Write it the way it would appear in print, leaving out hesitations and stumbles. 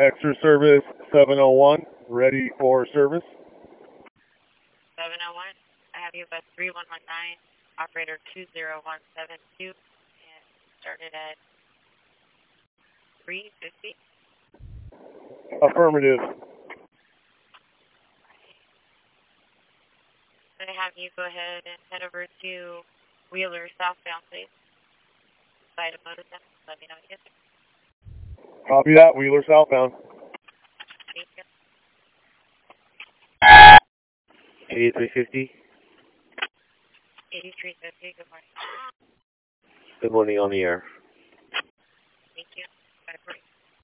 Extra service 701, ready for service. 701, I have you bus 3119, operator 20172, and started at 350. Affirmative. I have you go ahead and head over to Wheeler southbound, please. Side of Motown. Let me know when you get there. Copy that, Wheeler southbound. Thank you. 8350. 8350, good morning. Good morning, on the air. Thank you.